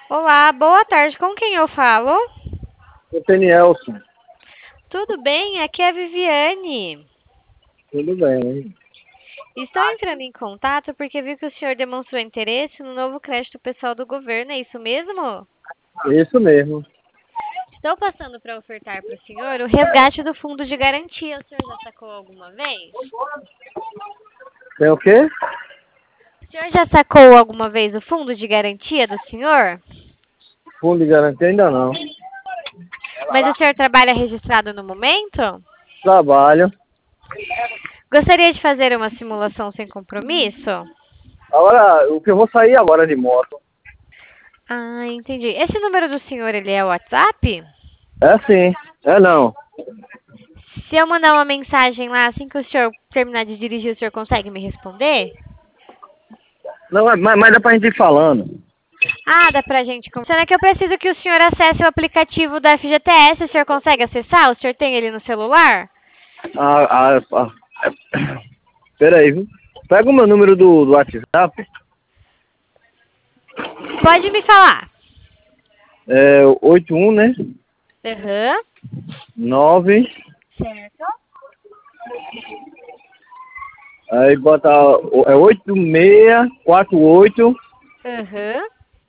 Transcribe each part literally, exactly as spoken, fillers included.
Olá, boa tarde. Com quem eu falo? O Tenielson, Tudo bem? Aqui é a Viviane. tudo bem? Estou entrando em contato porque vi que o senhor demonstrou interesse no novo crédito pessoal do governo, é isso mesmo? Isso mesmo. Estou passando para ofertar para o senhor o resgate do fundo de garantia. O senhor já sacou alguma vez? Tem o quê? O senhor já sacou alguma vez o fundo de garantia do senhor? Fundo de garantia ainda não. Mas o senhor trabalha registrado no momento? Trabalho. Gostaria de fazer uma simulação sem compromisso? Agora, o que eu vou sair agora de moto. Ah, entendi. Esse número do senhor, ele é o WhatsApp? É sim, é não. Se eu mandar uma mensagem lá, assim que o senhor terminar de dirigir, o senhor consegue me responder? Não, é- mas, mas dá pra gente ir falando. Ah, dá pra gente conversar. É que eu preciso que o senhor acesse o aplicativo da F G T S. O senhor consegue acessar? O senhor tem ele no celular? Ah, ah, ah, Pera aí, viu? Pega o meu número do, do WhatsApp. Pode me falar. É oito um, né? Aham. Nove. Certo. Aí bota. É oito seis quatro oito Aham.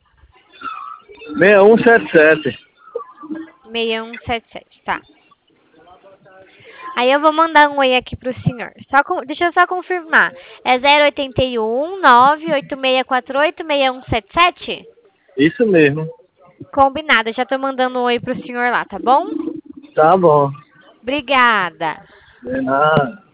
seis um sete sete. seis um sete sete, tá. Aí eu vou mandar um oi aqui pro senhor. Só com- deixa eu só confirmar. É zero oito um nove oito seis quatro oito seis um sete sete? Isso mesmo. Combinado, eu já tô mandando um oi pro senhor lá, tá bom? Tá bom. Obrigada. De nada.